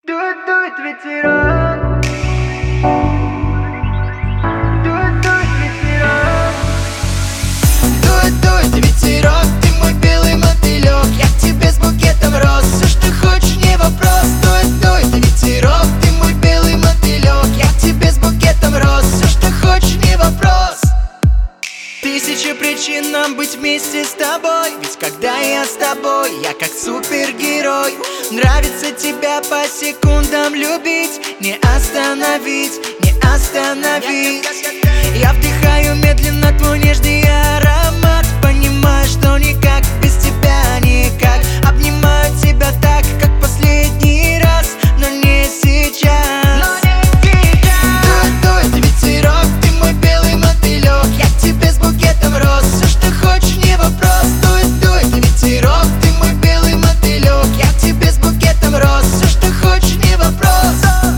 Дует ветерок. Дует ветерок. Дует ветерок, ты мой белый мотылек. Я к тебе с букетом роз, все, что хочешь, не вопрос. Дует ветерок, ты мой белый мотылек. Я к тебе с букетом роз, все, что хочешь, не вопрос. Тысячи причин нам быть вместе с тобой. Ведь когда я с тобой, я как супергерой. Нравится тебя по секундам любить, не остановить, не остановить. Я вдыхаю медленно твой нежный аромат, понимаю, что никак без тебя никак. Обнимаю тебя так, как последний раз, но не сейчас. Дует ветерок, ты мой белый мотылек. Я к тебе с букетом роз, все, что хочешь, не вопрос. Дует ветерок, ты мой белый мотылек. Я к тебе с букетом роз, все, что хочешь, не вопрос.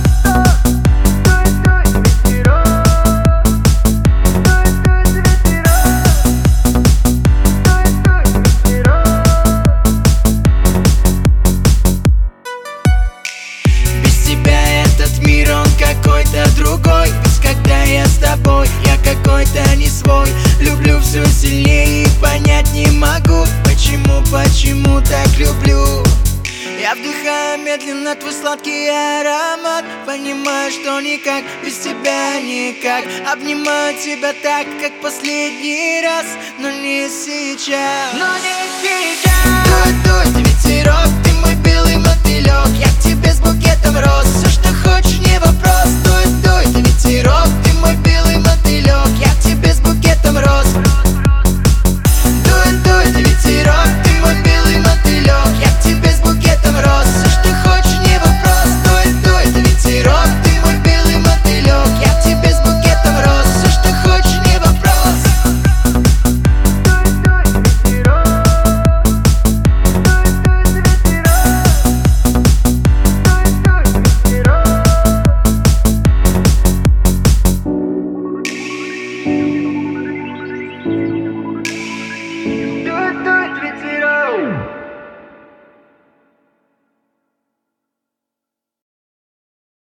Какой-то другой, ведь когда я с тобой, я какой-то не свой. Люблю все сильнее и понять не могу, почему так люблю. Я вдыхаю медленно твой сладкий аромат, понимаю, что никак без тебя никак. Обнимаю тебя так, как последний раз, но не сейчас. Но не сейчас. Дует ветерок, ты мой белый мотылек.